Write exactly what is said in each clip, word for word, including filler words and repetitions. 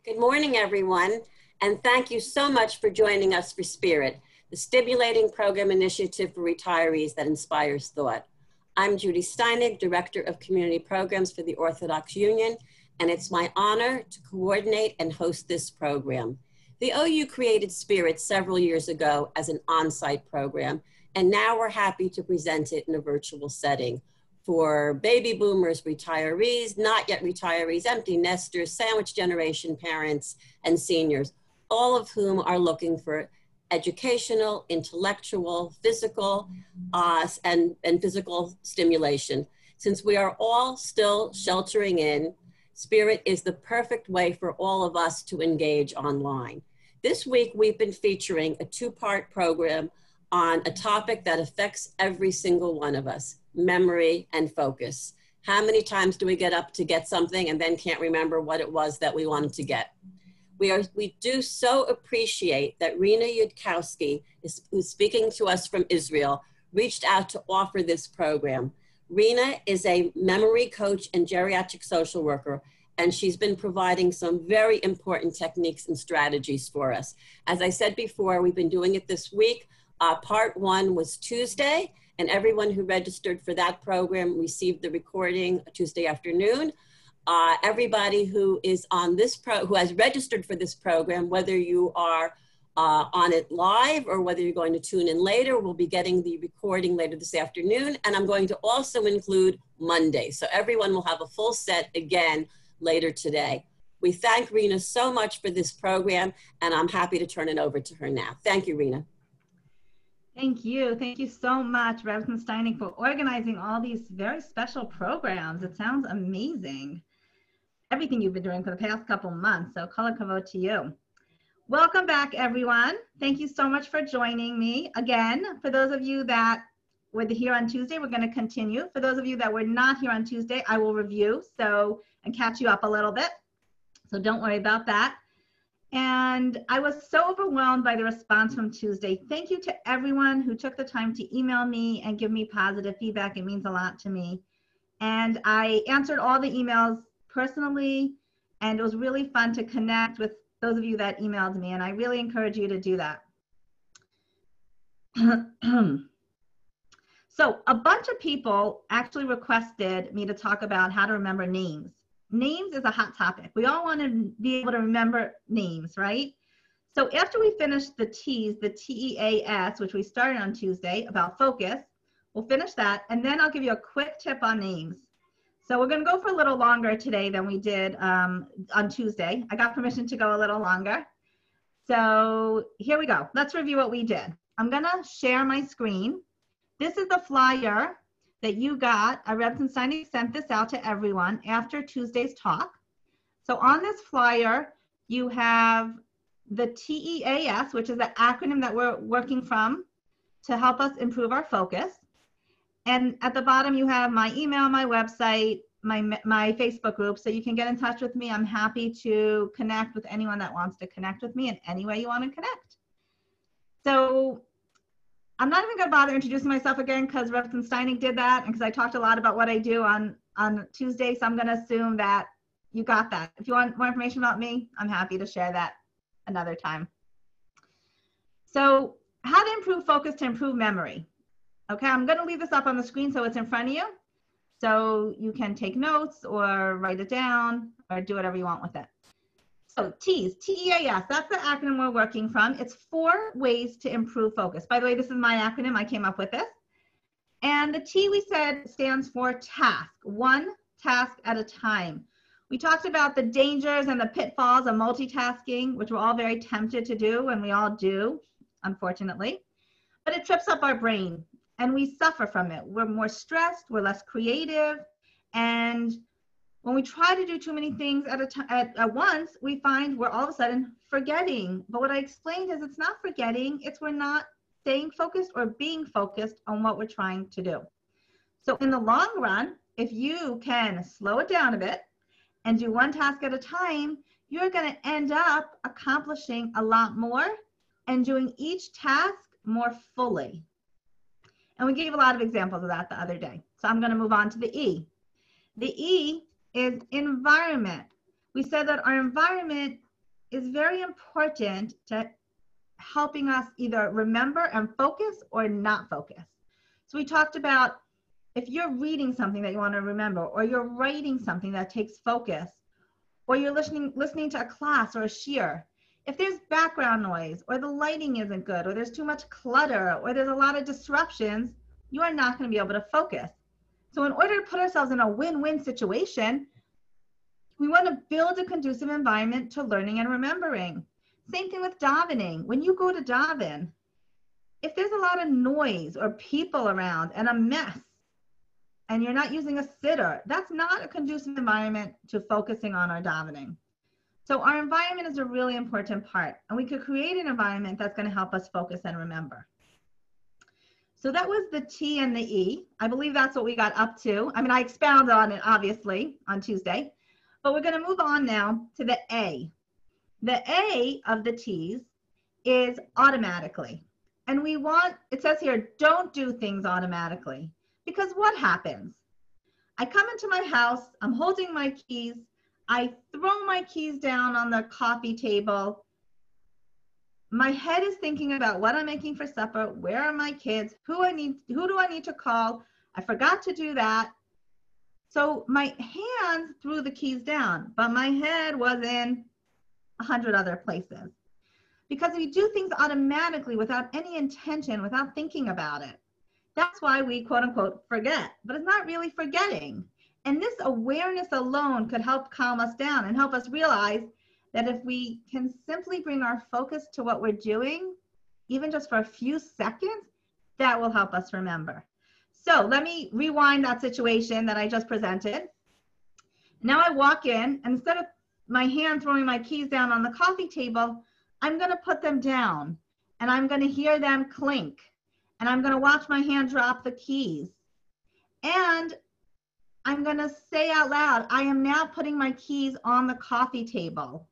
Good morning, everyone, and thank you so much for joining us for Spirit, the stimulating program initiative for retirees that inspires thought. I'm Judy Steinig, Director of Community Programs for the Orthodox Union, and it's my honor to coordinate and host this program. The O U created Spirit several years ago as an on-site program, and now we're happy to present it in a virtual setting for baby boomers, retirees, not yet retirees, empty nesters, sandwich generation parents, and seniors, all of whom are looking for educational, intellectual, physical, uh, and, and physical stimulation. Since we are all still sheltering in, Spirit is the perfect way for all of us to engage online. This week, we've been featuring a two-part program on a topic that affects every single one of us: memory and focus. How many times do we get up to get something and then can't remember what it was that we wanted to get? We, are, we do so appreciate that Rena Yudkowsky, is, who's speaking to us from Israel, reached out to offer this program. Rena is a memory coach and geriatric social worker, and she's been providing some very important techniques and strategies for us. As I said before, we've been doing it this week. Uh, part one was Tuesday, and everyone who registered for that program received the recording Tuesday afternoon. Uh, everybody who is on this pro, who has registered for this program, whether you are uh, on it live or whether you're going to tune in later, will be getting the recording later this afternoon. And I'm going to also include Monday, so everyone will have a full set again later today. We thank Rena so much for this program, and I'm happy to turn it over to her now. Thank you, Rena. Thank you. Thank you so much, Reverend Steinig, for organizing all these very special programs. It sounds amazing, everything you've been doing for the past couple months. So kol hakavod to you. Welcome back, everyone. Thank you so much for joining me. Again, for those of you that were here on Tuesday, we're going to continue. For those of you that were not here on Tuesday, I will review so and catch you up a little bit. So don't worry about that. And I was so overwhelmed by the response from Tuesday. Thank you to everyone who took the time to email me and give me positive feedback. It means a lot to me. And I answered all the emails personally, and it was really fun to connect with those of you that emailed me, and I really encourage you to do that. So a bunch of people actually requested me to talk about how to remember names. Names is a hot topic. We all want to be able to remember names, right? So after we finish the T's, the T E A S, which we started on Tuesday about focus, we'll finish that, and then I'll give you a quick tip on names. So we're going to go for a little longer today than we did um, on Tuesday. I got permission to go a little longer. So here we go. Let's review what we did. I'm going to share my screen. This is the flyer that you got. Uh, Reverend Steinig sent this out to everyone after Tuesday's talk. So on this flyer, you have the T E A S, which is the acronym that we're working from to help us improve our focus. And at the bottom, you have my email, my website, my, my Facebook group, so you can get in touch with me. I'm happy to connect with anyone that wants to connect with me in any way you want to connect. So I'm not even going to bother introducing myself again because Reverend Steinig did that, and because I talked a lot about what I do on, on Tuesday, so I'm going to assume that you got that. If you want more information about me, I'm happy to share that another time. So how to improve focus to improve memory. Okay, I'm going to leave this up on the screen so it's in front of you, so you can take notes or write it down or do whatever you want with it. So T's, T E A S, that's the acronym we're working from. It's four ways to improve focus. By the way, this is my acronym. I came up with this. And the T, we said, stands for task, one task at a time. We talked about the dangers and the pitfalls of multitasking, which we're all very tempted to do, and we all do, unfortunately. But it trips up our brain, and we suffer from it. We're more stressed, we're less creative, and when we try to do too many things at, a t at, at once, we find we're all of a sudden forgetting. But what I explained is it's not forgetting, it's we're not staying focused or being focused on what we're trying to do. So in the long run, if you can slow it down a bit and do one task at a time, you're going to end up accomplishing a lot more and doing each task more fully. And we gave a lot of examples of that the other day. So I'm going to move on to the E. The E is environment. We said that our environment is very important to helping us either remember and focus or not focus. So we talked about if you're reading something that you want to remember, or you're writing something that takes focus, or you're listening listening to a class or a shiur, if there's background noise, or the lighting isn't good, or there's too much clutter, or there's a lot of disruptions, you are not going to be able to focus. So in order to put ourselves in a win-win situation, we want to build a conducive environment to learning and remembering. Same thing with davening. When you go to daven, if there's a lot of noise or people around and a mess, and you're not using a siddur, that's not a conducive environment to focusing on our davening. So our environment is a really important part, and we could create an environment that's going to help us focus and remember. So that was the T and the E. I believe that's what we got up to. I mean, I expounded on it, obviously, on Tuesday. But we're going to move on now to the A. The A of the T's is automatically. And we want, it says here, don't do things automatically. Because what happens? I come into my house, I'm holding my keys, I throw my keys down on the coffee table. My head is thinking about what I'm making for supper, where are my kids, who I need, who do I need to call? I forgot to do that. So my hands threw the keys down, but my head was in a hundred other places. Because we do things automatically without any intention, without thinking about it. That's why we quote unquote forget, but it's not really forgetting. And this awareness alone could help calm us down and help us realize that if we can simply bring our focus to what we're doing, even just for a few seconds, that will help us remember. So let me rewind that situation that I just presented. Now I walk in, and instead of my hand throwing my keys down on the coffee table, I'm gonna put them down, and I'm gonna hear them clink, and I'm gonna watch my hand drop the keys. And I'm gonna say out loud, I am now putting my keys on the coffee table.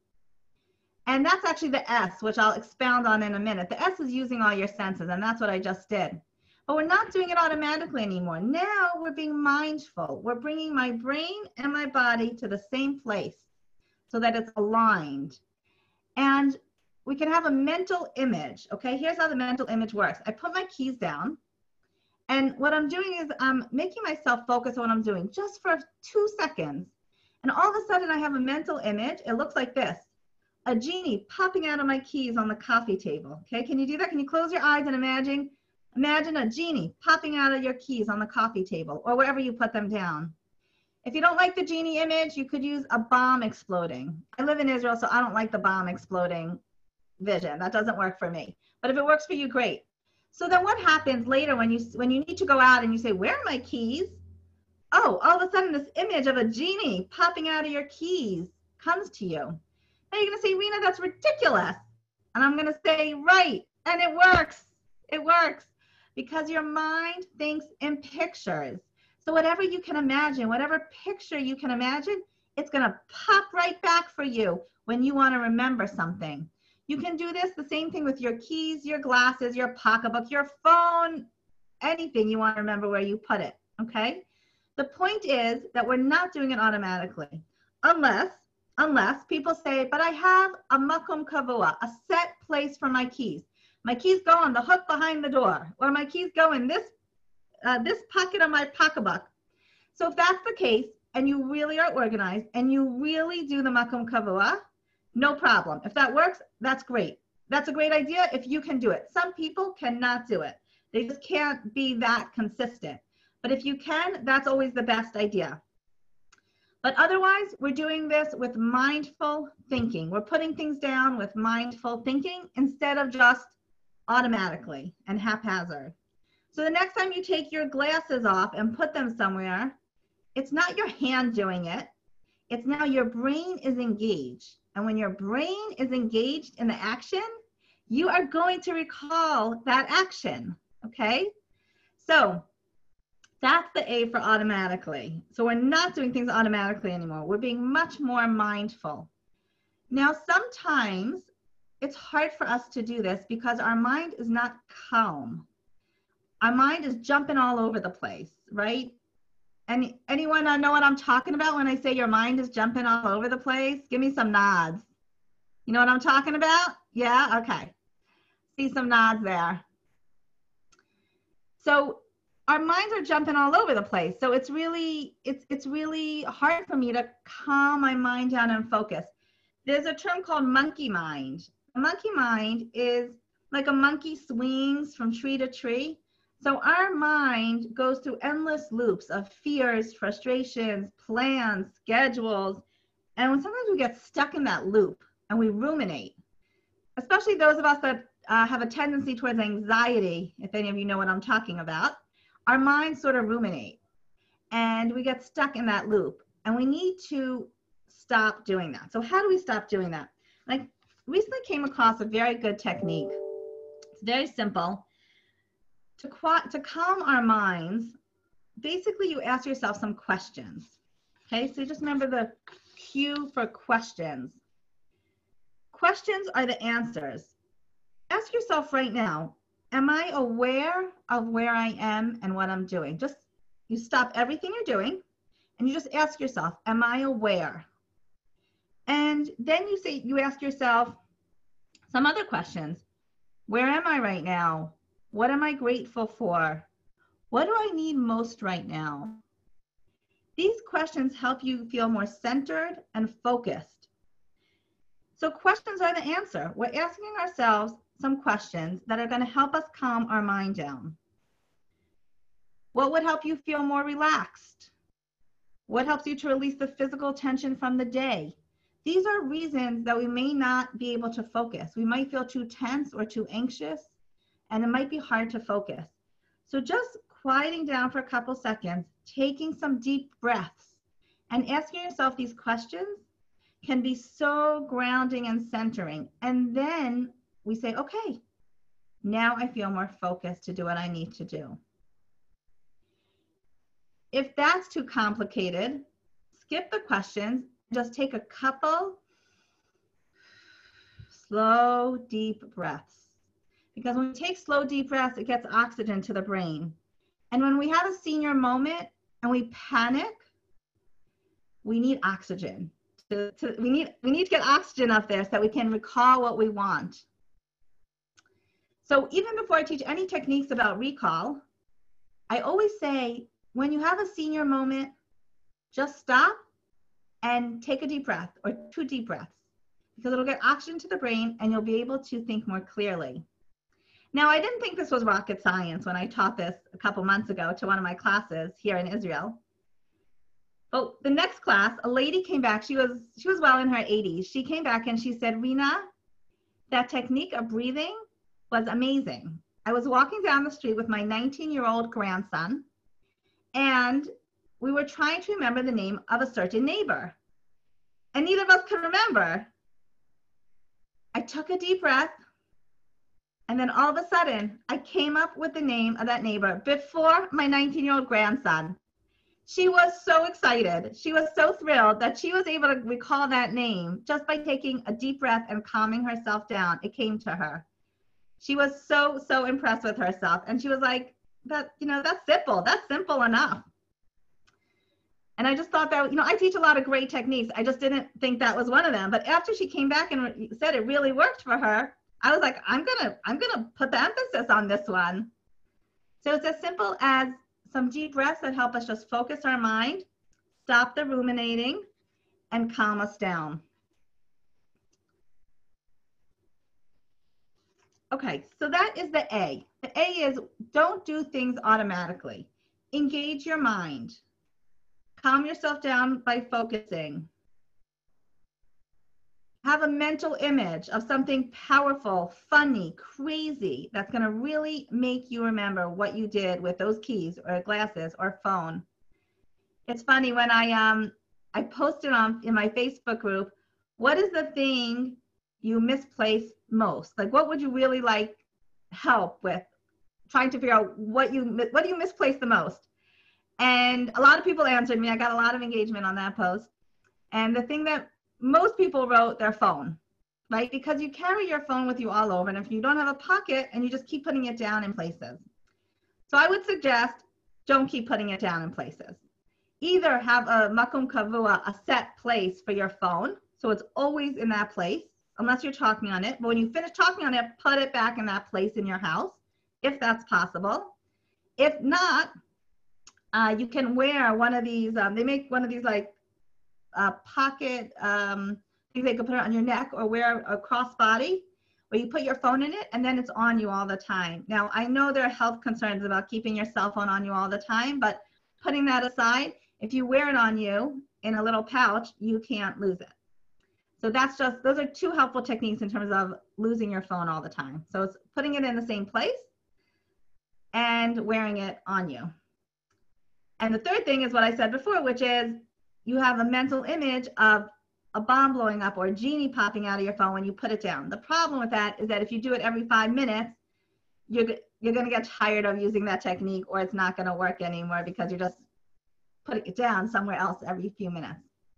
And that's actually the S, which I'll expound on in a minute. The S is using all your senses, and that's what I just did. But we're not doing it automatically anymore. Now we're being mindful. We're bringing my brain and my body to the same place so that it's aligned. And we can have a mental image, okay? Here's how the mental image works. I put my keys down, and what I'm doing is I'm making myself focus on what I'm doing just for two seconds. And all of a sudden I have a mental image. It looks like this. A genie popping out of my keys on the coffee table. Okay, can you do that? Can you close your eyes and imagine, imagine a genie popping out of your keys on the coffee table or wherever you put them down. If you don't like the genie image, you could use a bomb exploding. I live in Israel, so I don't like the bomb exploding vision. That doesn't work for me. But if it works for you, great. So then what happens later when you, when you need to go out and you say, where are my keys? Oh, all of a sudden this image of a genie popping out of your keys comes to you. Now you're going to say, Rena, that's ridiculous. And I'm going to say, right. And it works. It works because your mind thinks in pictures. So whatever you can imagine, whatever picture you can imagine, it's going to pop right back for you when you want to remember something. You can do this, the same thing with your keys, your glasses, your pocketbook, your phone, anything you want to remember where you put it, okay? The point is that we're not doing it automatically unless Unless people say, but I have a makom kavua, a set place for my keys. My keys go on the hook behind the door, or my keys go in this, uh, this pocket of my pocketbook. So if that's the case, and you really are organized, and you really do the makom kavua, no problem. If that works, that's great. That's a great idea if you can do it. Some people cannot do it. They just can't be that consistent. But if you can, that's always the best idea. But otherwise, we're doing this with mindful thinking. We're putting things down with mindful thinking instead of just automatically and haphazard. So the next time you take your glasses off and put them somewhere, it's not your hand doing it. It's now your brain is engaged. And when your brain is engaged in the action, you are going to recall that action, okay? So that's the A for automatically. So we're not doing things automatically anymore. We're being much more mindful. Now, sometimes it's hard for us to do this because our mind is not calm. Our mind is jumping all over the place, right? Any, anyone know what I'm talking about when I say your mind is jumping all over the place? Give me some nods. You know what I'm talking about? Yeah, okay. See some nods there. So our minds are jumping all over the place. So it's really, it's, it's really hard for me to calm my mind down and focus. There's a term called monkey mind. A monkey mind is like a monkey swings from tree to tree. So our mind goes through endless loops of fears, frustrations, plans, schedules. And when sometimes we get stuck in that loop and we ruminate, especially those of us that uh, have a tendency towards anxiety, if any of you know what I'm talking about, our minds sort of ruminate and we get stuck in that loop, and we need to stop doing that. So how do we stop doing that? I recently came across a very good technique. It's very simple. To, to calm our minds, basically you ask yourself some questions. Okay, so just remember the cue for questions. Questions are the answers. Ask yourself right now, am I aware of where I am and what I'm doing? Just, you stop everything you're doing and you just ask yourself, am I aware? And then you say, you ask yourself some other questions. Where am I right now? What am I grateful for? What do I need most right now? These questions help you feel more centered and focused. So questions are the answer. We're asking ourselves some questions that are going to help us calm our mind down. What would help you feel more relaxed? What helps you to release the physical tension from the day? These are reasons that we may not be able to focus. We might feel too tense or too anxious, and it might be hard to focus. So just quieting down for a couple seconds, taking some deep breaths, and asking yourself these questions can be so grounding and centering. And then we say, okay, now I feel more focused to do what I need to do. If that's too complicated, skip the questions, just take a couple slow, deep breaths. Because when we take slow, deep breaths, it gets oxygen to the brain. And when we have a senior moment and we panic, we need oxygen. To, to, we, need, we need to get oxygen up there so that we can recall what we want. So even before I teach any techniques about recall, I always say, when you have a senior moment, just stop and take a deep breath or two deep breaths, because it'll get oxygen to the brain and you'll be able to think more clearly. Now, I didn't think this was rocket science when I taught this a couple months ago to one of my classes here in Israel. But the next class, a lady came back. She was, she was well in her eighties. She came back and she said, Rena, that technique of breathing was amazing. I was walking down the street with my nineteen-year-old grandson, and we were trying to remember the name of a certain neighbor. And neither of us could remember. I took a deep breath, and then all of a sudden, I came up with the name of that neighbor before my nineteen-year-old grandson. She was so excited. She was so thrilled that she was able to recall that name just by taking a deep breath and calming herself down. It came to her. She was so, so impressed with herself. And she was like, that, you know, that's simple. That's simple enough. And I just thought that, you know, I teach a lot of great techniques. I just didn't think that was one of them. But after she came back and said it really worked for her, I was like, I'm gonna, I'm gonna put the emphasis on this one. So it's as simple as some deep breaths that help us just focus our mind, stop the ruminating, and calm us down. Okay, so that is the A. The A is don't do things automatically. Engage your mind. Calm yourself down by focusing. Have a mental image of something powerful, funny, crazy, that's going to really make you remember what you did with those keys or glasses or phone. It's funny, when I um I posted on in my Facebook group, what is the thing you misplace most? Like, what would you really like help with trying to figure out what you what do you misplace the most? And a lot of people answered me. I got a lot of engagement on that post. And the thing that most people wrote, their phone, right? Because you carry your phone with you all over, and if you don't have a pocket and you just keep putting it down in places. So I would suggest don't keep putting it down in places. Either have a makom kavua, a set place for your phone, so it's always in that place, unless you're talking on it. But when you finish talking on it, put it back in that place in your house, if that's possible. If not, uh, you can wear one of these, um, they make one of these like uh, pocket um, things they can put it on your neck or wear a crossbody where you put your phone in it and then it's on you all the time. Now, I know there are health concerns about keeping your cell phone on you all the time, but putting that aside, if you wear it on you in a little pouch, you can't lose it. So that's just, those are two helpful techniques in terms of losing your phone all the time. So it's putting it in the same place and wearing it on you. And the third thing is what I said before, which is you have a mental image of a bomb blowing up or a genie popping out of your phone when you put it down. The problem with that is that if you do it every five minutes, you're, you're going to get tired of using that technique, or it's not going to work anymore because you're just putting it down somewhere else every few minutes.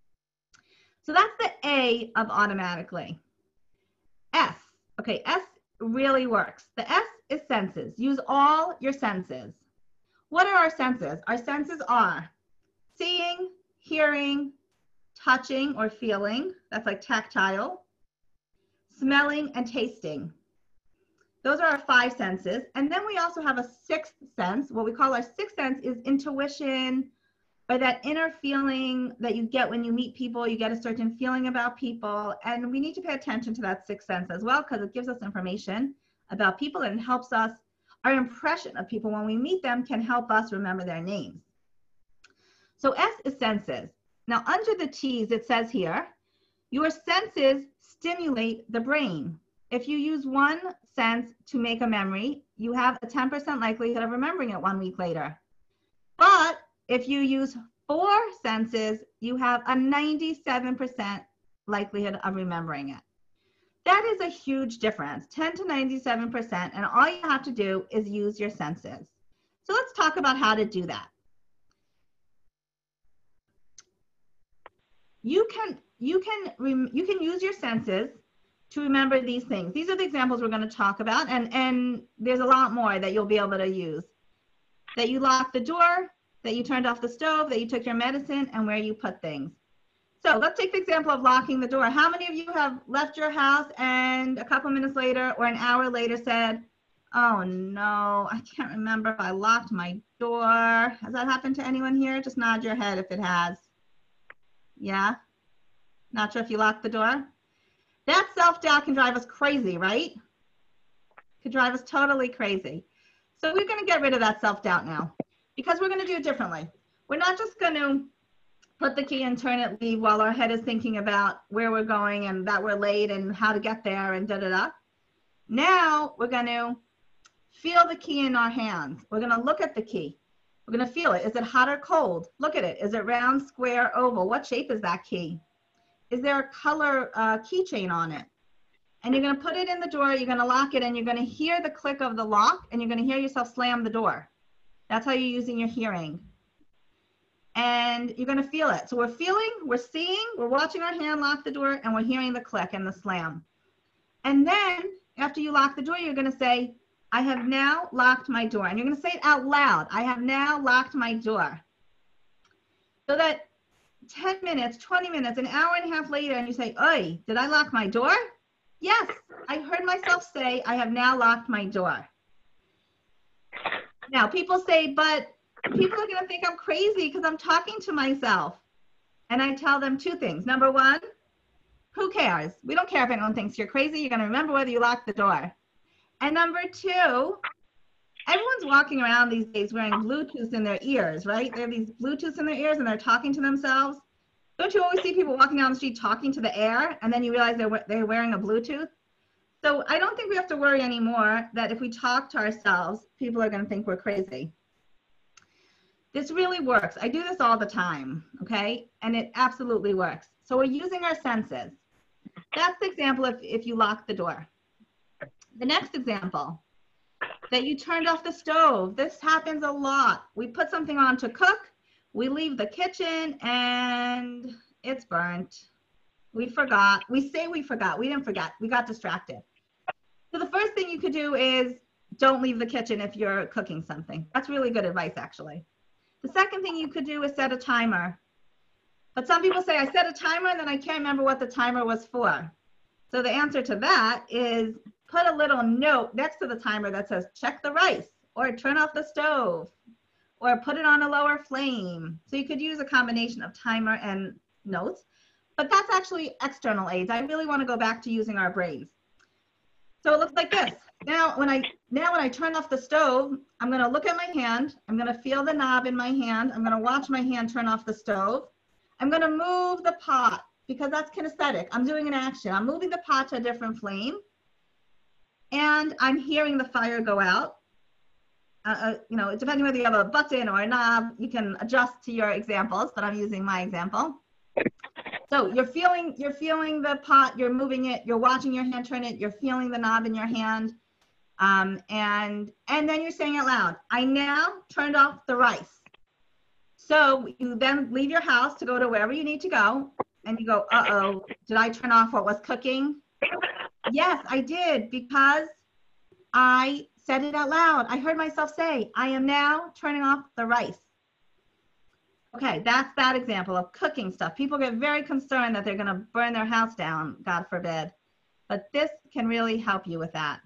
So that's the A of automatically. S, okay, S really works. The S is senses. Use all your senses. What are our senses? Our senses are seeing, hearing, touching or feeling, that's like tactile, smelling and tasting. Those are our five senses. And then we also have a sixth sense. What we call our sixth sense is intuition, or that inner feeling that you get when you meet people. You get a certain feeling about people. And we need to pay attention to that sixth sense as well, because it gives us information about people and helps us, our impression of people when we meet them can help us remember their names. So S is senses. Now, under the T's, it says here, your senses stimulate the brain. If you use one sense to make a memory, you have a ten percent likelihood of remembering it one week later. But if you use four senses, you have a ninety-seven percent likelihood of remembering it. That is a huge difference, ten to ninety-seven percent, and all you have to do is use your senses. So let's talk about how to do that. You can, you can, you can use your senses to remember these things. These are the examples we're going to talk about, and, and there's a lot more that you'll be able to use. That you locked the door, that you turned off the stove, that you took your medicine, and where you put things. So let's take the example of locking the door. How many of you have left your house and a couple minutes later or an hour later said, oh no, I can't remember if I locked my door? Has that happened to anyone here? Just nod your head if it has. Yeah? Not sure if you locked the door? That self-doubt can drive us crazy, right? Could drive us totally crazy. So we're going to get rid of that self-doubt now, because we're going to do it differently. We're not just going to put the key and turn it, leave while our head is thinking about where we're going and that we're late and how to get there and da-da-da. Now we're going to feel the key in our hands. We're going to look at the key. We're going to feel it. Is it hot or cold? Look at it. Is it round, square, oval? What shape is that key? Is there a color uh, keychain on it? And you're going to put it in the door. You're going to lock it, and you're going to hear the click of the lock, and you're going to hear yourself slam the door. That's how you're using your hearing. And you're going to feel it. So we're feeling, we're seeing, we're watching our hand lock the door, and we're hearing the click and the slam. And then after you lock the door, you're going to say, I have now locked my door. And you're going to say it out loud. I have now locked my door. So that ten minutes, twenty minutes, an hour and a half later, and you say, oi, did I lock my door? Yes, I heard myself say, I have now locked my door. Now, people say, but people are going to think I'm crazy because I'm talking to myself. And I tell them two things. Number one, who cares? We don't care if anyone thinks you're crazy. You're going to remember whether you locked the door. And number two, everyone's walking around these days wearing Bluetooth in their ears, right? They have these Bluetooths in their ears and they're talking to themselves. Don't you always see people walking down the street talking to the air, and then you realize they're, they're wearing a Bluetooth? So I don't think we have to worry anymore that if we talk to ourselves, people are going to think we're crazy. This really works. I do this all the time, okay? And it absolutely works. So we're using our senses. That's the example if, if you lock the door. The next example, that you turned off the stove. This happens a lot. We put something on to cook, we leave the kitchen, and it's burnt. We forgot. We say we forgot. We didn't forget. We got distracted. So the first thing you could do is don't leave the kitchen if you're cooking something. That's really good advice, actually. The second thing you could do is set a timer. But some people say, I set a timer and then I can't remember what the timer was for. So the answer to that is put a little note next to the timer that says check the rice, or turn off the stove, or put it on a lower flame. So you could use a combination of timer and notes, but that's actually external aids. I really want to go back to using our brains. So it looks like this. Now when I now when I turn off the stove, I'm going to look at my hand. I'm going to feel the knob in my hand. I'm going to watch my hand turn off the stove. I'm going to move the pot because that's kinesthetic. I'm doing an action. I'm moving the pot to a different flame, and I'm hearing the fire go out. Uh, uh, you know, depending whether you have a button or a knob, you can adjust to your examples, but I'm using my example. So you're feeling, you're feeling the pot, you're moving it, you're watching your hand turn it, you're feeling the knob in your hand, um, and and then you're saying out loud, I now turned off the rice. So you then leave your house to go to wherever you need to go, and you go, uh-oh, did I turn off what was cooking? Yes, I did, because I said it out loud. I heard myself say, I am now turning off the rice. Okay, that's that example of cooking stuff. People get very concerned that they're going to burn their house down, God forbid. But this can really help you with that.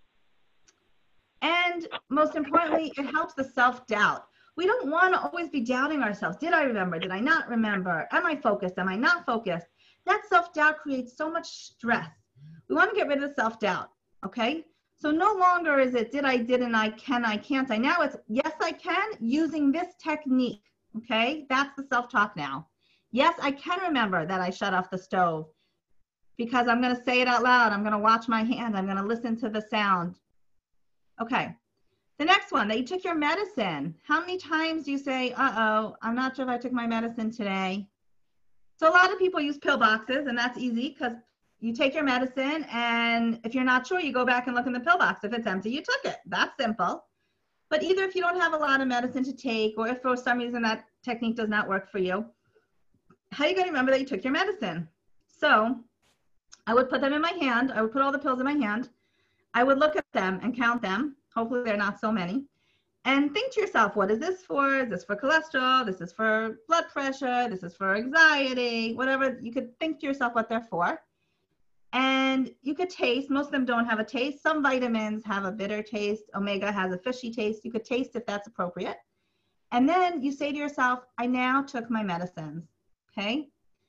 And most importantly, it helps the self-doubt. We don't want to always be doubting ourselves. Did I remember? Did I not remember? Am I focused? Am I not focused? That self-doubt creates so much stress. We want to get rid of self-doubt, okay? So no longer is it did I, didn't I, can I, can't I. Now it's yes, I can, using this technique, okay? That's the self-talk now. Yes, I can remember that I shut off the stove because I'm going to say it out loud. I'm going to watch my hand. I'm going to listen to the sound. Okay. The next one, that you took your medicine. How many times do you say, uh-oh, I'm not sure if I took my medicine today? So a lot of people use pill boxes, and that's easy because you take your medicine, and if you're not sure, you go back and look in the pill box. If it's empty, you took it. That's simple. But either if you don't have a lot of medicine to take, or if for some reason that technique does not work for you, how are you going to remember that you took your medicine? So I would put them in my hand. I would put all the pills in my hand. I would look at them and count them. Hopefully they're not so many. And think to yourself, what is this for? Is this for cholesterol? This is for blood pressure. This is for anxiety, whatever. You could think to yourself what they're for. And you could taste. Most of them don't have a taste. Some vitamins have a bitter taste. Omega has a fishy taste. You could taste if that's appropriate. And then you say to yourself, I now took my medicines, okay?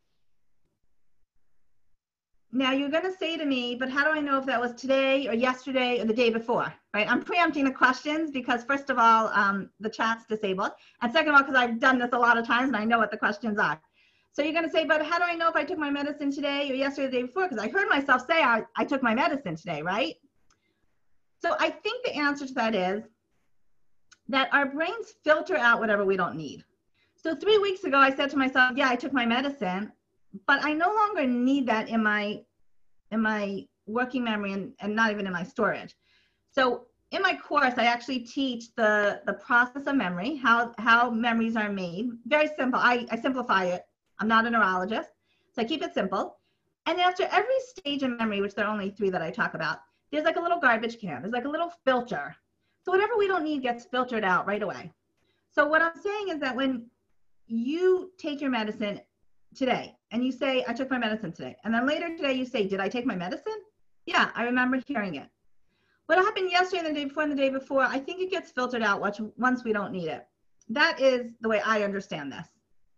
Now you're going to say to me, but how do I know if that was today or yesterday or the day before, right? I'm preempting the questions because first of all, um, the chat's disabled. And second of all, because I've done this a lot of times and I know what the questions are. So you're going to say, but how do I know if I took my medicine today or yesterday or the day before? Because I heard myself say I, I took my medicine today, right? So I think the answer to that is that our brains filter out whatever we don't need. So three weeks ago, I said to myself, yeah, I took my medicine, but I no longer need that in my in my working memory and, and not even in my storage. So in my course, I actually teach the, the process of memory, how, how memories are made. Very simple. I, I simplify it. I'm not a neurologist, so I keep it simple. And after every stage of memory, which there are only three that I talk about, there's like a little garbage can. There's like a little filter. So whatever we don't need gets filtered out right away. So what I'm saying is that when you take your medicine today and you say, I took my medicine today, and then later today you say, did I take my medicine? Yeah, I remember hearing it. What happened yesterday and the day before and the day before, I think it gets filtered out once we don't need it. That is the way I understand this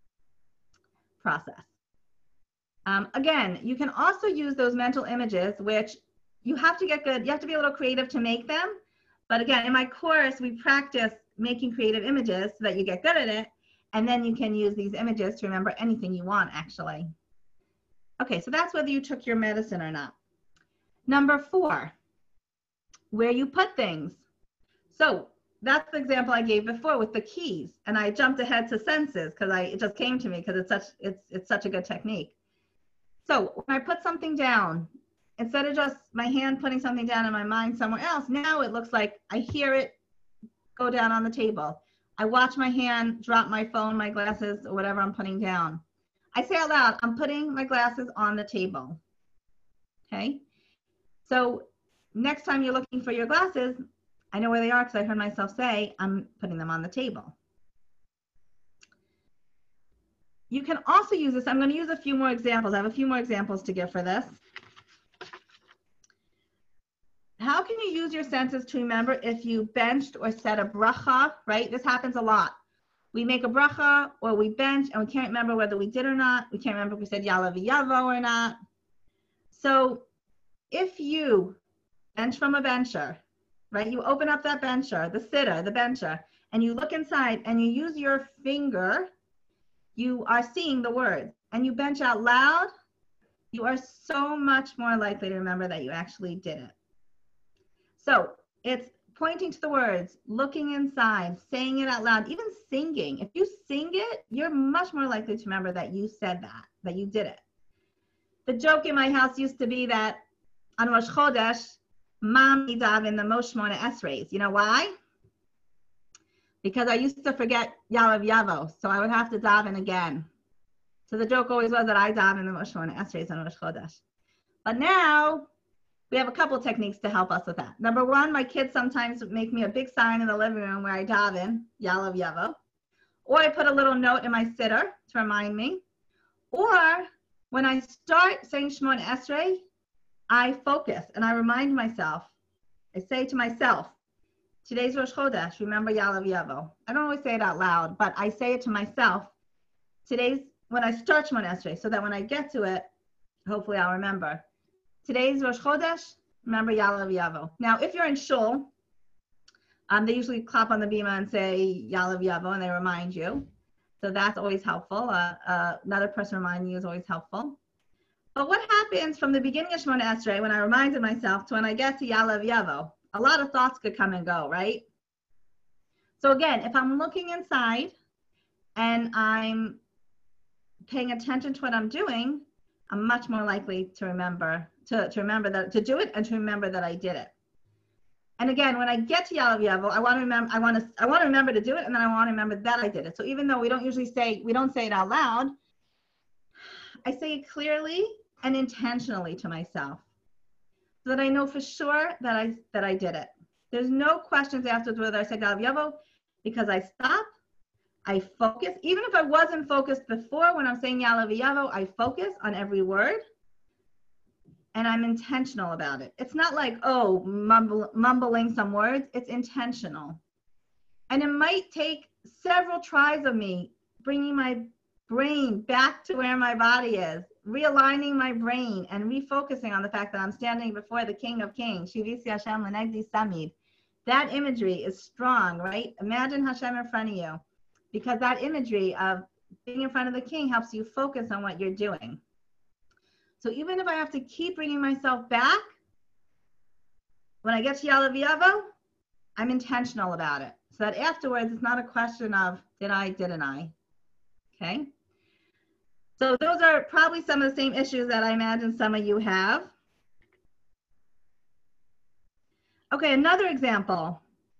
process. Um, again, you can also use those mental images, which you have to get good, you have to be a little creative to make them. But again, in my course, we practice making creative images so that you get good at it. And then you can use these images to remember anything you want, actually. Okay, so that's whether you took your medicine or not. Number four, where you put things. So that's the example I gave before with the keys. And I jumped ahead to senses because I it just came to me because it's such it's it's such a good technique. So when I put something down, instead of just my hand putting something down in my mind somewhere else, now it looks like I hear it go down on the table. I watch my hand drop my phone, my glasses, or whatever I'm putting down. I say out loud, I'm putting my glasses on the table, okay? So next time you're looking for your glasses, I know where they are because I heard myself say, I'm putting them on the table. You can also use this. I'm going to use a few more examples. I have a few more examples to give for this. how can you use your senses to remember if you benched or said a bracha, right? This happens a lot. We make a bracha or we bench and we can't remember whether we did or not. We can't remember if we said Ya'aleh V'yavo or not. So if you bench from a bencher, right? You open up that bencher, the sitter, the bencher, and you look inside and you use your finger, you are seeing the words, and you bench out loud, you are so much more likely to remember that you actually did it. So it's pointing to the words, looking inside, saying it out loud, even singing. If you sing it, you're much more likely to remember that you said that, that you did it. The joke in my house used to be that on Rosh Chodesh, Mom would daven the Moshe Shmona Esreis. You know why? Because I used to forget Ya'aleh V'yavo, so I would have to daven again. So the joke always was that I daven the Moshe Shmona Esreis on Rosh Chodesh. But now we have a couple techniques to help us with that. Number one, my kids sometimes make me a big sign in the living room where I daven Ya'aleh V'yavo, or I put a little note in my sitter to remind me, or when I start saying Shmona Esrei, I focus and I remind myself. I say to myself, today's Rosh Chodesh, remember Ya'aleh V'yavo. I don't always say it out loud, but I say it to myself. Today's, when I start Shmona Esrei, so that when I get to it, hopefully I'll remember. Today's Rosh Chodesh, remember Ya'aleh V'yavo. Now, if you're in shul, um, they usually clap on the bima and say Ya'aleh V'yavo, and they remind you. So that's always helpful. Uh, uh, another person reminding you is always helpful. But what happens from the beginning of Shmona Esrei when I reminded myself to when I get to Ya'aleh V'yavo? A lot of thoughts could come and go, right? So again, if I'm looking inside and I'm paying attention to what I'm doing, I'm much more likely to remember to, to remember that to do it and to remember that I did it. And again, when I get to Ya'aleh V'yavo, I want to remember I want to I want to remember to do it, and then I want to remember that I did it. So even though we don't usually say we don't say it out loud, I say it clearly and intentionally to myself, so that I know for sure that I that I did it. There's no questions afterwards whether I said Ya'aleh V'yavo, because I stop, I focus. Even if I wasn't focused before, when I'm saying Ya'aleh V'yavo, I focus on every word, and I'm intentional about it. It's not like, oh, mumble, mumbling some words. It's intentional. And it might take several tries of me bringing my brain back to where my body is, realigning my brain and refocusing on the fact that I'm standing before the King of Kings, Shivisi Hashem L'negdi Samid. That imagery is strong, right? Imagine Hashem in front of you, because that imagery of being in front of the King helps you focus on what you're doing. So even if I have to keep bringing myself back, when I get to Ya'aleh V'yavo, I'm intentional about it. So that afterwards, it's not a question of, did I, didn't I? Okay. So those are probably some of the same issues that I imagine some of you have. Okay, another example.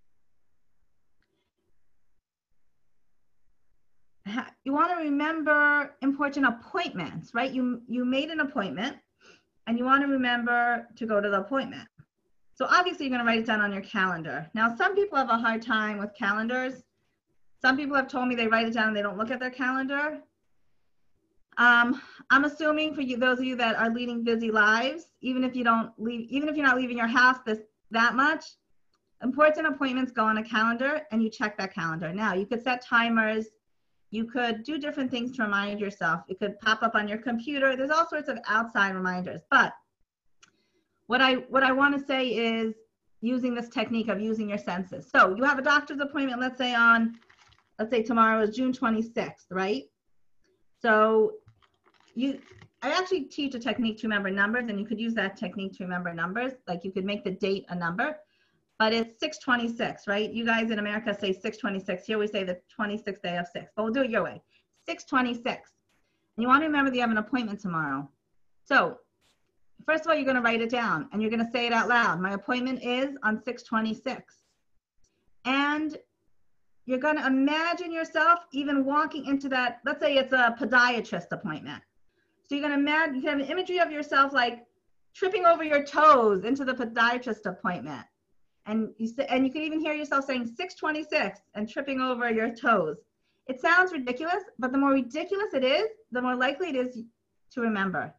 You want to remember important appointments, right? You, you made an appointment and you want to remember to go to the appointment. So obviously you're going to write it down on your calendar. Now, some people have a hard time with calendars. Some people have told me they write it down and they don't look at their calendar. Um, I'm assuming for you, those of you that are leading busy lives, even if you don't leave, even if you're not leaving your house this that much, important appointments go on a calendar and you check that calendar. Now, you could set timers. You could do different things to remind yourself. It could pop up on your computer. There's all sorts of outside reminders. But what I what I want to say is using this technique of using your senses. So you have a doctor's appointment, let's say on, let's say tomorrow is June twenty-sixth, right? So you, I actually teach a technique to remember numbers, and you could use that technique to remember numbers. Like you could make the date a number, but it's six twenty-six, right? You guys in America say six twenty-six. Here we say the twenty-sixth day of six, but we'll do it your way. six twenty-six. And you want to remember that you have an appointment tomorrow. So first of all, you're going to write it down and you're going to say it out loud. My appointment is on six twenty-six. And you're going to imagine yourself even walking into that, let's say it's a podiatrist appointment. So you're going to imagine, you can have an imagery of yourself like tripping over your toes into the podiatrist appointment. And you say, and you can even hear yourself saying six twenty-six and tripping over your toes. It sounds ridiculous, but the more ridiculous it is, the more likely it is to remember.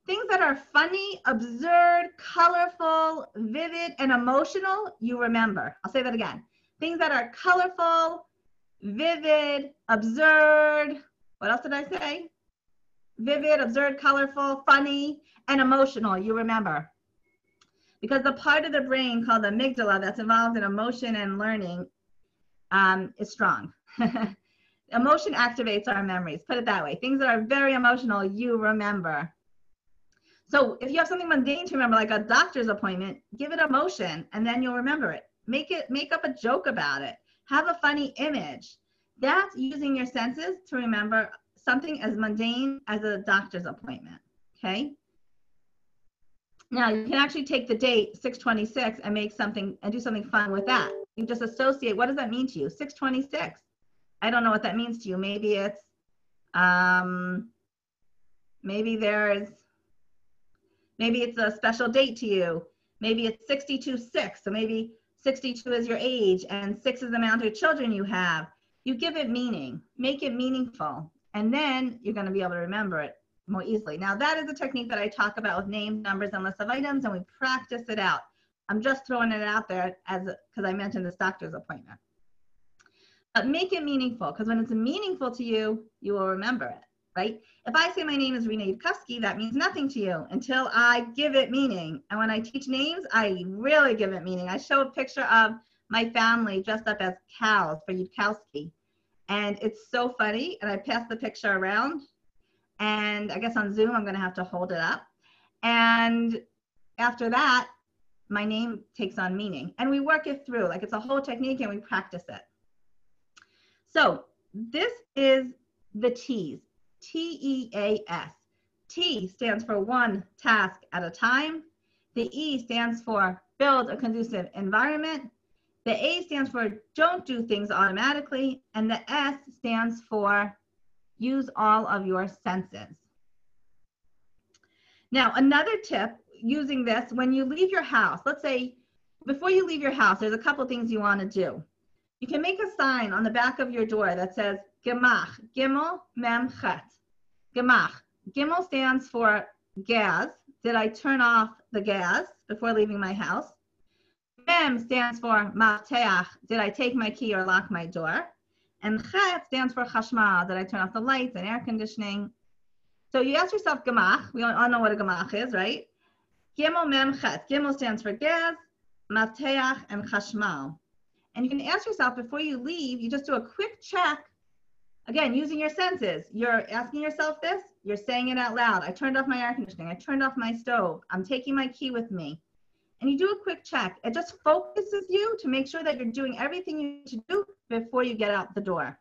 Things that are funny, absurd, colorful, vivid, and emotional, you remember. I'll say that again. Things that are colorful, vivid, absurd. What else did I say? Vivid, absurd, colorful, funny, and emotional, you remember. Because the part of the brain called the amygdala that's involved in emotion and learning um, is strong. Emotion activates our memories, put it that way. Things that are very emotional, you remember. So if you have something mundane to remember, like a doctor's appointment, give it emotion and then you'll remember it. Make it, make up a joke about it. Have a funny image. That's using your senses to remember something as mundane as a doctor's appointment, okay? Now you can actually take the date six twenty-six and make something and do something fun with that. You just associate, what does that mean to you? six twenty-six. I don't know what that means to you. Maybe it's, um, maybe there's, maybe it's a special date to you. Maybe it's sixty-two six. So maybe sixty-two is your age and six is the amount of children you have. You give it meaning, make it meaningful, and then you're going to be able to remember it more easily. Now that is a technique that I talk about with names, numbers, and lists of items, and we practice it out. I'm just throwing it out there as because I mentioned this doctor's appointment. But make it meaningful, because when it's meaningful to you, you will remember it, right? If I say my name is Rena Yudkowsky, that means nothing to you until I give it meaning. And when I teach names, I really give it meaning. I show a picture of my family dressed up as cows for Yudkowsky. And it's so funny. And I pass the picture around. And I guess on Zoom, I'm going to have to hold it up. And after that, my name takes on meaning. And we work it through. Like it's a whole technique and we practice it. So this is the T's, T E A S. T stands for one task at a time. The E stands for build a conducive environment. The A stands for don't do things automatically. And the S stands for use all of your senses. Now, another tip using this, when you leave your house, let's say before you leave your house, there's a couple things you want to do. You can make a sign on the back of your door that says Gemach, Gimel, Mem, Chet. Gemach. Gimel stands for gas. Did I turn off the gas before leaving my house? Mem stands for Mafteach. Did I take my key or lock my door? And Chet stands for Chashmal. Did I turn off the lights and air conditioning? So you ask yourself Gemach. We all know what a Gemach is, right? Gimel, Mem, Chet. Gimel stands for gas, Mafteach, and Chashmal. And you can ask yourself before you leave, you just do a quick check. Again, using your senses. You're asking yourself this, you're saying it out loud. I turned off my air conditioning. I turned off my stove. I'm taking my key with me. And you do a quick check. It just focuses you to make sure that you're doing everything you need to do before you get out the door.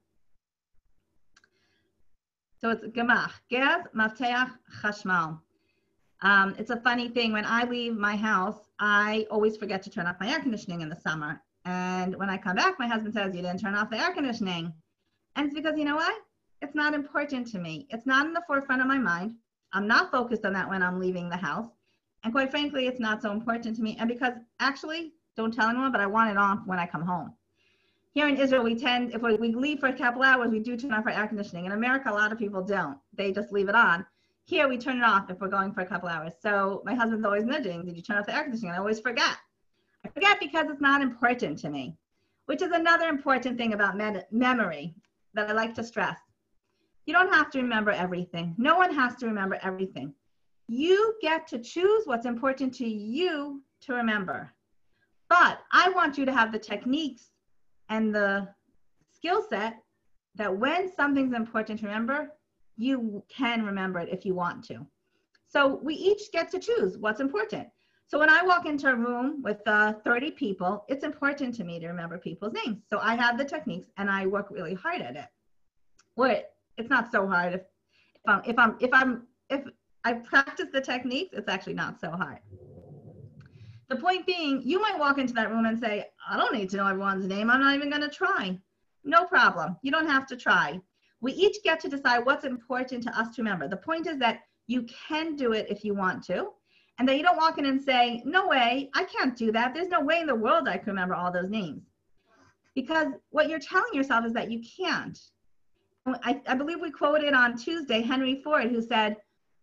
So it's Gemach, Gaz, Mafteach, Chashmal. Um, it's a funny thing. When I leave my house, I always forget to turn off my air conditioning in the summer. And when I come back, my husband says, you didn't turn off the air conditioning. And it's because, you know what? It's not important to me. It's not in the forefront of my mind. I'm not focused on that when I'm leaving the house. And quite frankly, it's not so important to me. And because actually, don't tell anyone, but I want it off when I come home. Here in Israel, we tend, if we leave for a couple hours, we do turn off our air conditioning. In America, a lot of people don't. They just leave it on. Here, we turn it off if we're going for a couple hours. So my husband's always nudging, did you turn off the air conditioning? And I always forget. I forget because it's not important to me, which is another important thing about memory that I like to stress. You don't have to remember everything. No one has to remember everything. You get to choose what's important to you to remember. But I want you to have the techniques and the skill set that when something's important to remember, you can remember it if you want to. So we each get to choose what's important. So when I walk into a room with uh, thirty people, it's important to me to remember people's names. So I have the techniques and I work really hard at it. Well, it's not so hard. If, if I'm, if I'm, if I'm, if I practice the techniques, it's actually not so hard. The point being, you might walk into that room and say, I don't need to know everyone's name. I'm not even going to try. No problem. You don't have to try. We each get to decide what's important to us to remember. The point is that you can do it if you want to. And that you don't walk in and say, no way, I can't do that. There's no way in the world I can remember all those names. Because what you're telling yourself is that you can't. I, I believe we quoted on Tuesday Henry Ford, who said,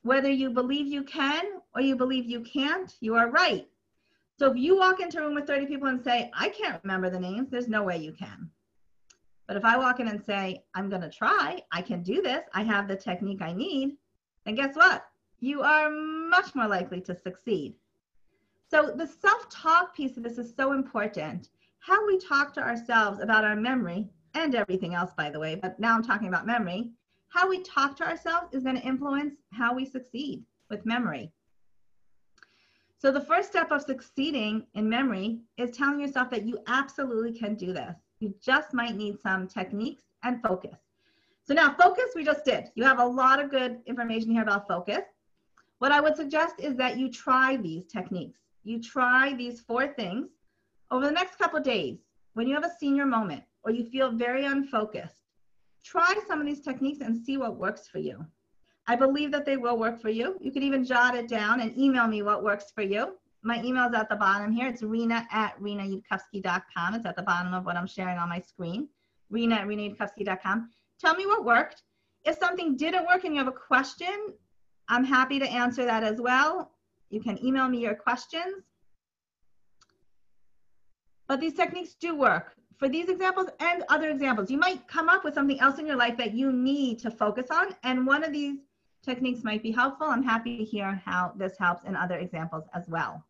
Whether you believe you can or you believe you can't, you are right. So if you walk into a room with thirty people and say, I can't remember the names, there's no way you can. But if I walk in and say, I'm going to try, I can do this, I have the technique I need, then guess what? You are much more likely to succeed. So the self-talk piece of this is so important. How we talk to ourselves about our memory, and everything else, by the way, but now I'm talking about memory. How we talk to ourselves is going to influence how we succeed with memory. So the first step of succeeding in memory is telling yourself that you absolutely can do this. You just might need some techniques and focus. So now focus we just did. You have a lot of good information here about focus. What I would suggest is that you try these techniques. You try these four things over the next couple of days. When you have a senior moment or you feel very unfocused, try some of these techniques and see what works for you. I believe that they will work for you. You can even jot it down and email me what works for you. My email is at the bottom here. It's Rena at Rena Yudkowsky dot com. It's at the bottom of what I'm sharing on my screen. Rena at Rena Yudkowsky dot com. Tell me what worked. If something didn't work and you have a question, I'm happy to answer that as well. You can email me your questions. But these techniques do work. For these examples and other examples, you might come up with something else in your life that you need to focus on, and one of these techniques might be helpful. I'm happy to hear how this helps in other examples as well.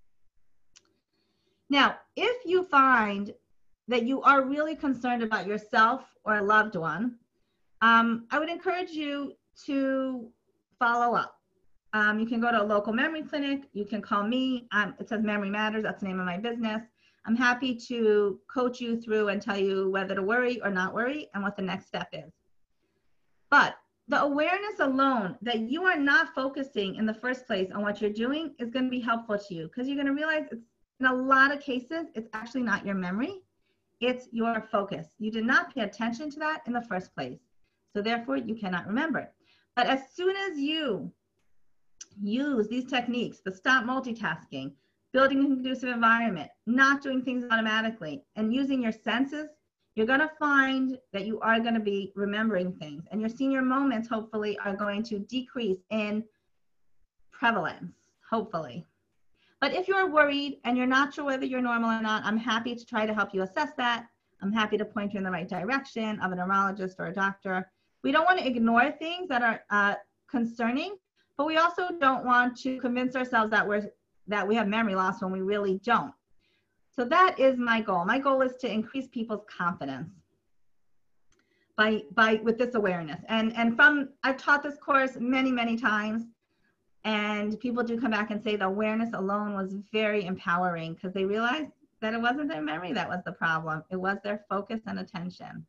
Now, if you find that you are really concerned about yourself or a loved one, um, I would encourage you to follow up. Um, you can go to a local memory clinic. You can call me. Um, it says Memory Matters. That's the name of my business. I'm happy to coach you through and tell you whether to worry or not worry and what the next step is. But the awareness alone that you are not focusing in the first place on what you're doing is going to be helpful to you, because you're going to realize it's, in a lot of cases, it's actually not your memory, it's your focus. You did not pay attention to that in the first place. So therefore, you cannot remember. But as soon as you use these techniques, the stop multitasking, building a conducive environment, not doing things automatically, and using your senses, you're going to find that you are going to be remembering things, and your senior moments hopefully are going to decrease in prevalence, hopefully. But if you're worried and you're not sure whether you're normal or not, I'm happy to try to help you assess that. I'm happy to point you in the right direction of a neurologist or a doctor. We don't want to ignore things that are uh, concerning, but we also don't want to convince ourselves that we're that we have memory loss when we really don't. So that is my goal. My goal is to increase people's confidence by, by with this awareness. And, and from, I've taught this course many, many times, and people do come back and say the awareness alone was very empowering, because they realized that it wasn't their memory that was the problem. It was their focus and attention.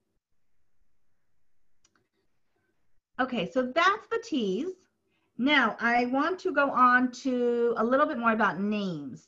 Okay, so that's the tease. Now, I want to go on to a little bit more about names.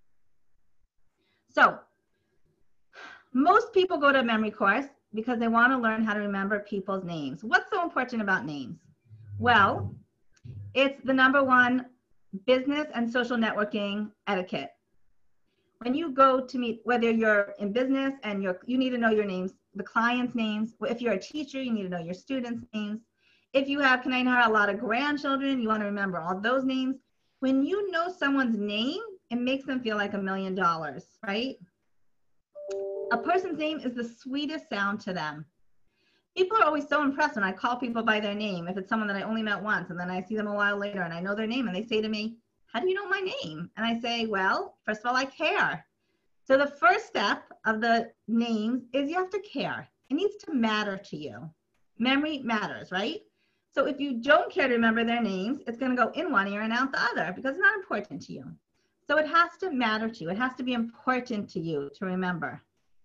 So, most people go to a memory course because they want to learn how to remember people's names. What's so important about names? Well, it's the number one business and social networking etiquette. When you go to meet, whether you're in business and you're, you need to know your names, the clients' names. If you're a teacher, you need to know your students' names. If you have, can I know, a lot of grandchildren, you want to remember all those names. When you know someone's name, it makes them feel like a million dollars, right? A person's name is the sweetest sound to them. People are always so impressed when I call people by their name. If it's someone that I only met once and then I see them a while later and I know their name and they say to me, how do you know my name? And I say, well, first of all, I care. So the first step of the names is you have to care. It needs to matter to you. Memory matters, right? So if you don't care to remember their names, it's going to go in one ear and out the other because it's not important to you. So it has to matter to you. It has to be important to you to remember.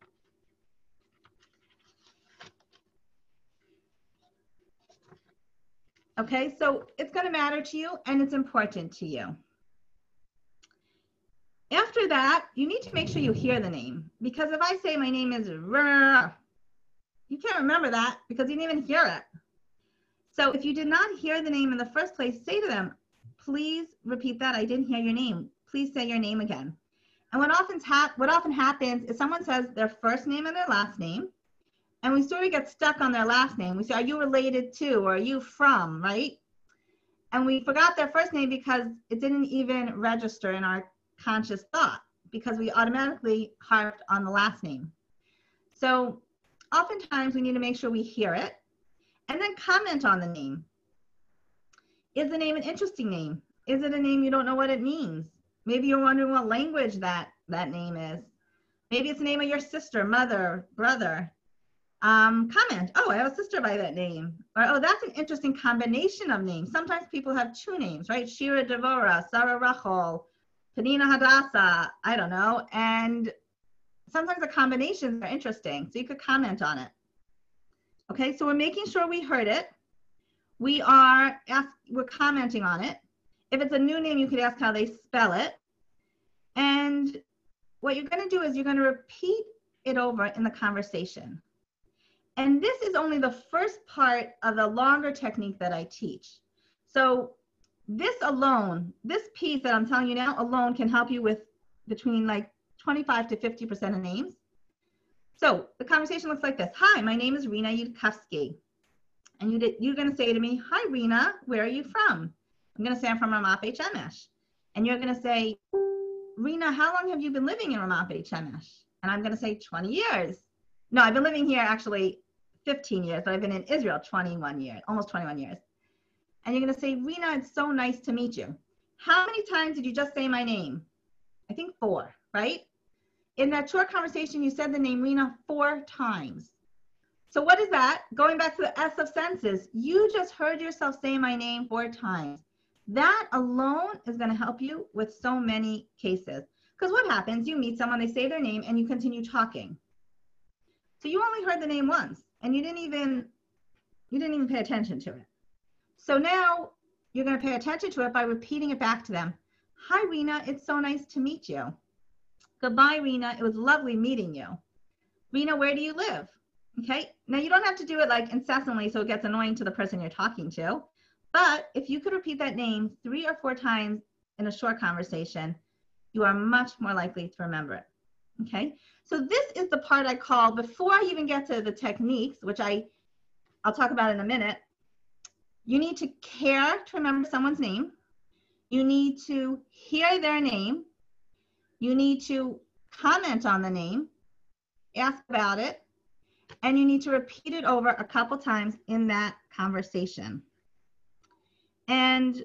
Okay, so it's going to matter to you and it's important to you. After that, you need to make sure you hear the name, because if I say my name is Rrr, you can't remember that because you didn't even hear it. So if you did not hear the name in the first place, say to them, please repeat that. I didn't hear your name. Please say your name again. And what often, hap what often happens is someone says their first name and their last name, and we sort of get stuck on their last name. We say, are you related to, or are you from, right? And we forgot their first name because it didn't even register in our conscious thought because we automatically harped on the last name. So oftentimes we need to make sure we hear it and then comment on the name. Is the name an interesting name? Is it a name you don't know what it means? Maybe you're wondering what language that, that name is. Maybe it's the name of your sister, mother, brother. Um, comment, oh, I have a sister by that name. Or, oh, that's an interesting combination of names. Sometimes people have two names, right? Shira Devora, Sarah Rachel, Penina Hadassah, I don't know. And sometimes the combinations are interesting. So you could comment on it. Okay, so we're making sure we heard it. We are ask, we're commenting on it. If it's a new name, you could ask how they spell it. And what you're going to do is you're going to repeat it over in the conversation. And this is only the first part of the longer technique that I teach. So this alone, this piece that I'm telling you now alone can help you with between like twenty-five to fifty percent of names. So the conversation looks like this. Hi, my name is Rena Yudkowsky. And you did, you're going to say to me, hi, Rena, where are you from? I'm going to say I'm from Ramat Beit Shemesh. And you're going to say, Rena, how long have you been living in Ramat Beit Shemesh? And I'm going to say twenty years. No, I've been living here actually fifteen years, but I've been in Israel twenty-one years, almost twenty-one years. And you're going to say, Rena, it's so nice to meet you. How many times did you just say my name? I think four, right? In that short conversation, you said the name Rena four times. So what is that? Going back to the S of senses, you just heard yourself say my name four times. That alone is going to help you with so many cases. Because what happens? You meet someone, they say their name, and you continue talking. So you only heard the name once, and you didn't even you didn't even pay attention to it. So now you're going to pay attention to it by repeating it back to them. Hi, Rena, it's so nice to meet you. Goodbye, Rena, it was lovely meeting you. Rena, where do you live? Okay, now you don't have to do it like incessantly so it gets annoying to the person you're talking to. But if you could repeat that name three or four times in a short conversation, you are much more likely to remember it. Okay, so this is the part I call, before I even get to the techniques, which I, I'll talk about in a minute, you need to care to remember someone's name. You need to hear their name. You need to comment on the name, ask about it, and you need to repeat it over a couple times in that conversation. And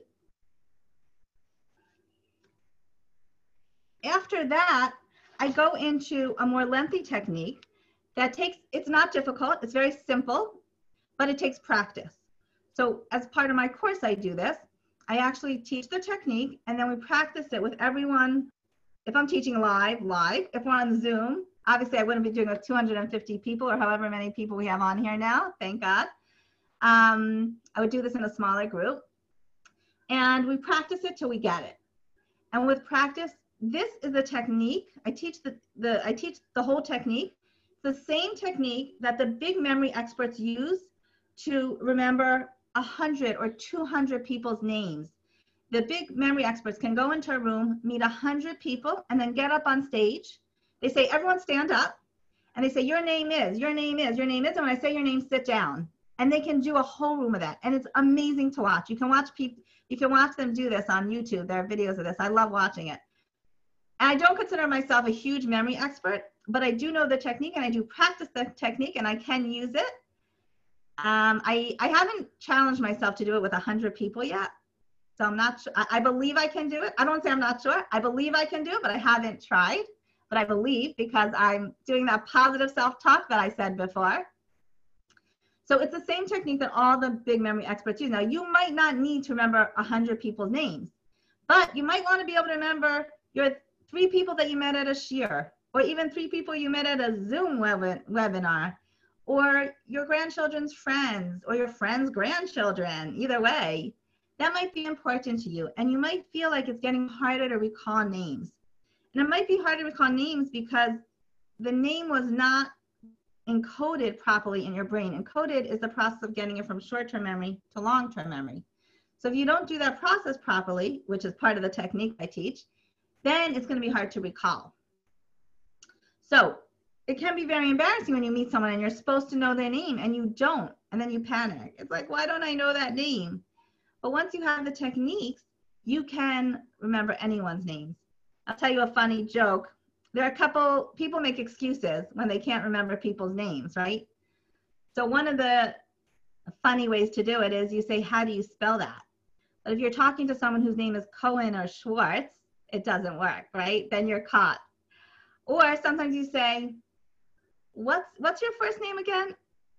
after that, I go into a more lengthy technique that takes, it's not difficult, it's very simple, but it takes practice. So as part of my course, I do this. I actually teach the technique and then we practice it with everyone. If I'm teaching live, live. If we're on Zoom, obviously I wouldn't be doing it with two hundred fifty people or however many people we have on here now, thank God. Um, I would do this in a smaller group. And we practice it till we get it. And with practice, this is a technique. I teach the, the, I teach the whole technique. It's the same technique that the big memory experts use to remember one hundred or two hundred people's names. The big memory experts can go into a room, meet one hundred people, and then get up on stage. They say, everyone stand up. And they say, your name is, your name is, your name is. And when I say your name, sit down. And they can do a whole room of that. And it's amazing to watch. You can watch people, you can watch them do this on YouTube. There are videos of this. I love watching it. And I don't consider myself a huge memory expert, but I do know the technique and I do practice the technique and I can use it. Um, I, I haven't challenged myself to do it with one hundred people yet. So I'm not sure. I, I believe I can do it. I don't say I'm not sure. I believe I can do it, but I haven't tried. But I believe because I'm doing that positive self-talk that I said before. So it's the same technique that all the big memory experts use. Now, you might not need to remember one hundred people's names, but you might want to be able to remember your three people that you met at a shiur, or even three people you met at a Zoom web webinar, or your grandchildren's friends, or your friends' grandchildren, either way. That might be important to you, and you might feel like it's getting harder to recall names. And it might be hard to recall names because the name was not encoded properly in your brain. Encoded is the process of getting it from short-term memory to long-term memory. So if you don't do that process properly, which is part of the technique I teach, then it's going to be hard to recall. So it can be very embarrassing when you meet someone and you're supposed to know their name and you don't, and then you panic. It's like, why don't I know that name? But once you have the techniques, you can remember anyone's names. I'll tell you a funny joke. There are a couple, people make excuses when they can't remember people's names, right? So one of the funny ways to do it is you say, how do you spell that? But if you're talking to someone whose name is Cohen or Schwartz, it doesn't work, right? Then you're caught. Or sometimes you say, what's, what's your first name again?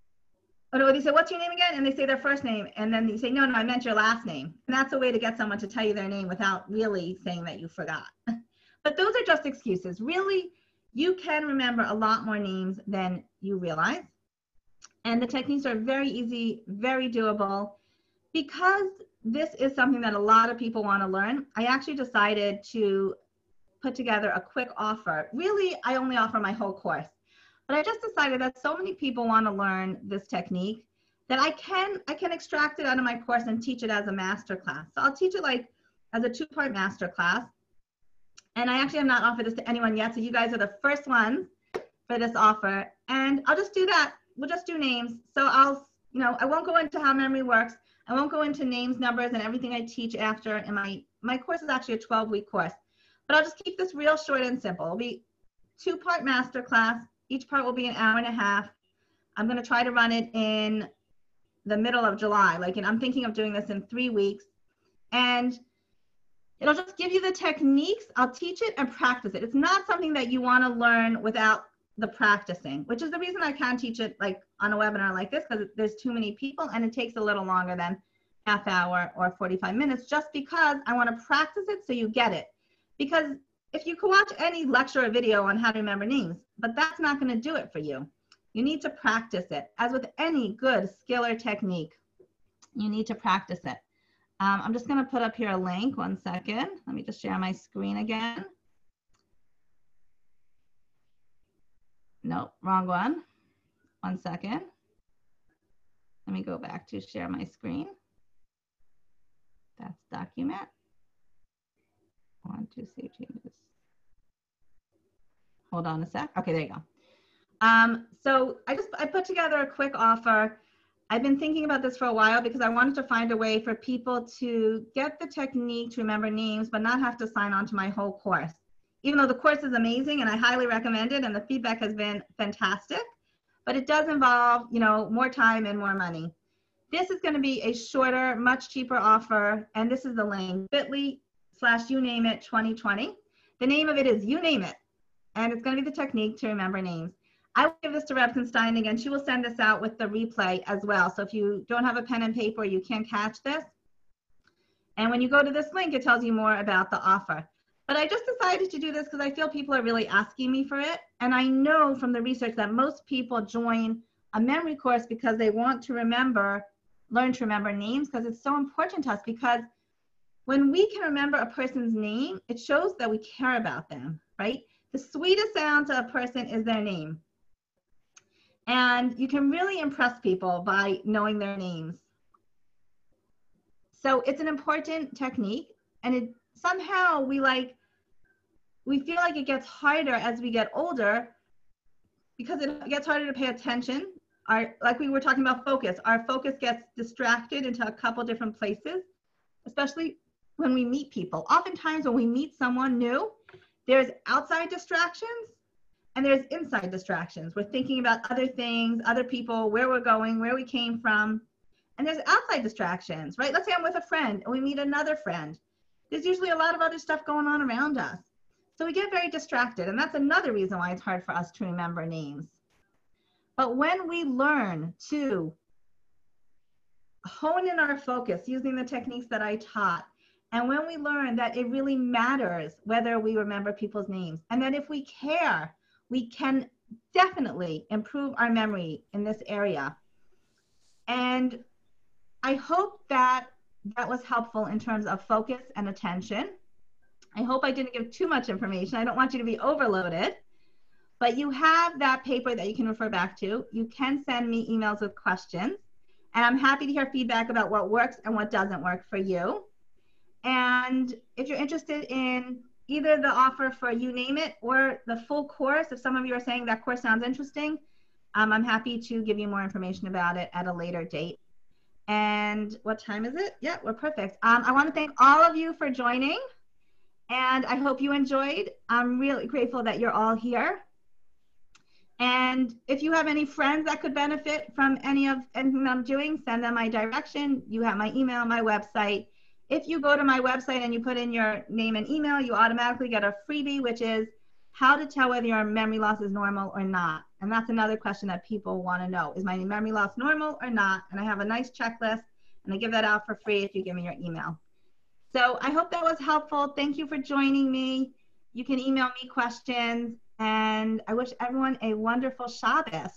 Or they say, what's your name again? And they say their first name. And then you say, no, no, I meant your last name. And that's a way to get someone to tell you their name without really saying that you forgot. But those are just excuses. Really, you can remember a lot more names than you realize. And the techniques are very easy, very doable. Because this is something that a lot of people want to learn, I actually decided to put together a quick offer. Really, I only offer my whole course. But I just decided that so many people want to learn this technique that I can, I can extract it out of my course and teach it as a master class. So I'll teach it like as a two-part master class. And I actually have not offered this to anyone yet. So you guys are the first ones for this offer. And I'll just do that. We'll just do names. So I'll, you know, I won't go into how memory works. I won't go into names, numbers, and everything I teach after. And my, my course is actually a twelve week course. But I'll just keep this real short and simple. It'll be two-part master class. Each part will be an hour and a half. I'm going to try to run it in the middle of July. Like, and I'm thinking of doing this in three weeks. And it'll just give you the techniques. I'll teach it and practice it. It's not something that you want to learn without the practicing, which is the reason I can't teach it like on a webinar like this, because there's too many people and it takes a little longer than half hour or forty-five minutes, just because I want to practice it so you get it. Because if you can watch any lecture or video on how to remember names, but that's not going to do it for you. You need to practice it. As with any good skill or technique, you need to practice it. Um, I'm just going to put up here a link. One second. Let me just share my screen again. Nope, wrong one. One second. Let me go back to share my screen. That's document. One, two, save changes. Hold on a sec. Okay, there you go. Um, so I just, I put together a quick offer. I've been thinking about this for a while because I wanted to find a way for people to get the technique to remember names, but not have to sign on to my whole course. Even though the course is amazing and I highly recommend it and the feedback has been fantastic, but it does involve, you know, more time and more money. This is going to be a shorter, much cheaper offer. And this is the link, bit.ly slash you name it twenty twenty. The name of it is You Name It. And it's going to be the technique to remember names. I will give this to Reb Steinig and she will send this out with the replay as well. So if you don't have a pen and paper, you can't catch this. And when you go to this link, it tells you more about the offer. But I just decided to do this because I feel people are really asking me for it. And I know from the research that most people join a memory course because they want to remember, learn to remember names, because it's so important to us. Because when we can remember a person's name, it shows that we care about them, right? The sweetest sound to a person is their name. And you can really impress people by knowing their names. So it's an important technique. And it somehow we like, we feel like it gets harder as we get older because it gets harder to pay attention. Our, like we were talking about focus, our focus gets distracted into a couple different places, especially when we meet people. Oftentimes when we meet someone new, there's outside distractions and there's inside distractions. We're thinking about other things, other people, where we're going, where we came from. And there's outside distractions, right? Let's say I'm with a friend and we meet another friend. There's usually a lot of other stuff going on around us. So we get very distracted, and that's another reason why it's hard for us to remember names. But when we learn to hone in our focus using the techniques that I taught, and when we learn that it really matters whether we remember people's names, and that if we care, we can definitely improve our memory in this area. And I hope that that was helpful in terms of focus and attention. I hope I didn't give too much information. I don't want you to be overloaded, but you have that paper that you can refer back to. You can send me emails with questions, and I'm happy to hear feedback about what works and what doesn't work for you. And if you're interested in either the offer for You Name It or the full course, if some of you are saying that course sounds interesting, um, I'm happy to give you more information about it at a later date. And what time is it? Yeah, we're perfect. Um, I want to thank all of you for joining, and I hope you enjoyed. I'm really grateful that you're all here. And if you have any friends that could benefit from any of anything I'm doing, send them my direction. You have my email, my website. If you go to my website and you put in your name and email, you automatically get a freebie, which is how to tell whether your memory loss is normal or not. And that's another question that people want to know. Is my memory loss normal or not? And I have a nice checklist, and I give that out for free if you give me your email. So I hope that was helpful. Thank you for joining me. You can email me questions, and I wish everyone a wonderful Shabbos.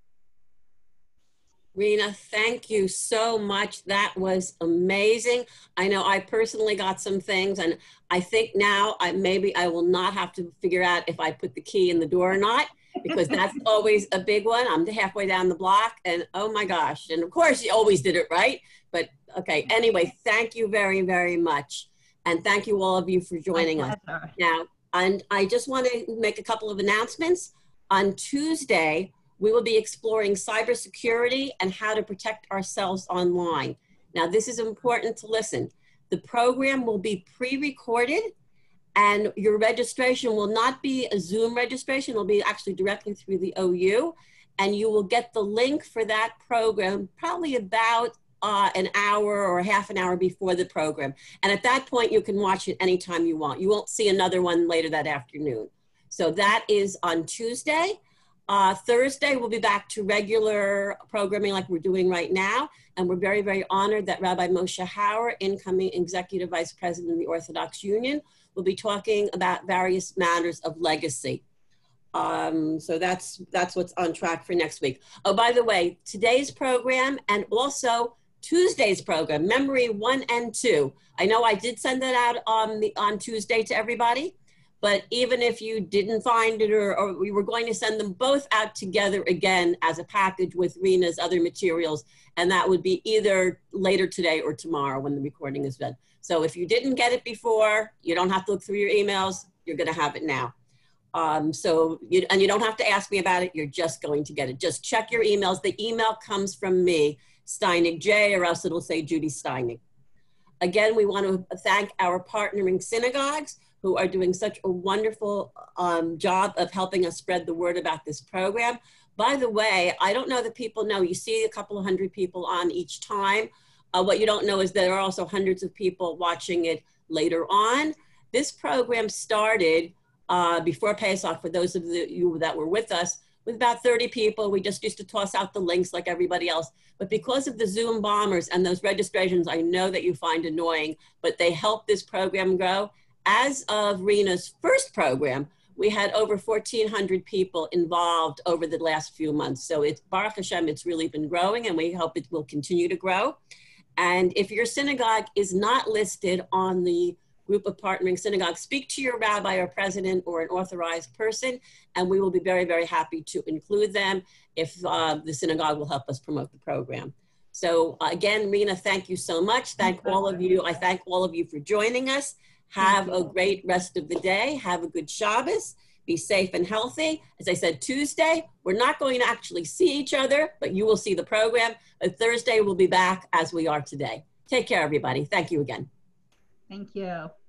Rena, thank you so much. That was amazing. I know I personally got some things, and I think now I maybe I will not have to figure out if I put the key in the door or not, because that's always a big one. I'm halfway down the block, and oh my gosh. And of course, you always did it right. But okay, anyway, thank you very, very much. And thank you all of you for joining us. Now, and I just want to make a couple of announcements. On Tuesday, we will be exploring cybersecurity and how to protect ourselves online. Now, this is important to listen. The program will be pre-recorded, and your registration will not be a Zoom registration. It will be actually directly through the O U, and you will get the link for that program probably about uh, an hour or half an hour before the program. And at that point, you can watch it anytime you want. You won't see another one later that afternoon. So that is on Tuesday. Uh, Thursday, we'll be back to regular programming like we're doing right now. And we're very, very honored that Rabbi Moshe Hauer, incoming Executive Vice President of the Orthodox Union, will be talking about various matters of legacy. Um, so that's, that's what's on track for next week. Oh, by the way, today's program and also Tuesday's program, Memory one and two. I know I did send that out on, the, on Tuesday to everybody. But even if you didn't find it, or, or we were going to send them both out together again as a package with Rena's other materials, and that would be either later today or tomorrow when the recording is done. So if you didn't get it before, you don't have to look through your emails, you're gonna have it now. Um, so, you, and you don't have to ask me about it, you're just going to get it. Just check your emails. The email comes from me, Steinig J, or else it'll say Judy Steinig. Again, we want to thank our partnering synagogues who are doing such a wonderful um, job of helping us spread the word about this program. By the way, I don't know that people know, you see a couple of hundred people on each time. Uh, what you don't know is there are also hundreds of people watching it later on. This program started uh, before Pesach, for those of the, you that were with us, with about thirty people. We just used to toss out the links like everybody else. But because of the Zoom bombers and those registrations, I know that you find annoying, but they help this program grow. As of Rena's first program, we had over fourteen hundred people involved over the last few months. So it's, Baruch Hashem, it's really been growing, and we hope it will continue to grow. And if your synagogue is not listed on the group of partnering synagogues, speak to your rabbi or president or an authorized person, and we will be very, very happy to include them if uh, the synagogue will help us promote the program. So uh, again, Rena, thank you so much. Thank all of you. I thank all of you for joining us. Have a great rest of the day. Have a good Shabbos. Be safe and healthy. As I said, Tuesday, we're not going to actually see each other, but you will see the program. But Thursday, we'll be back as we are today. Take care, everybody. Thank you again. Thank you.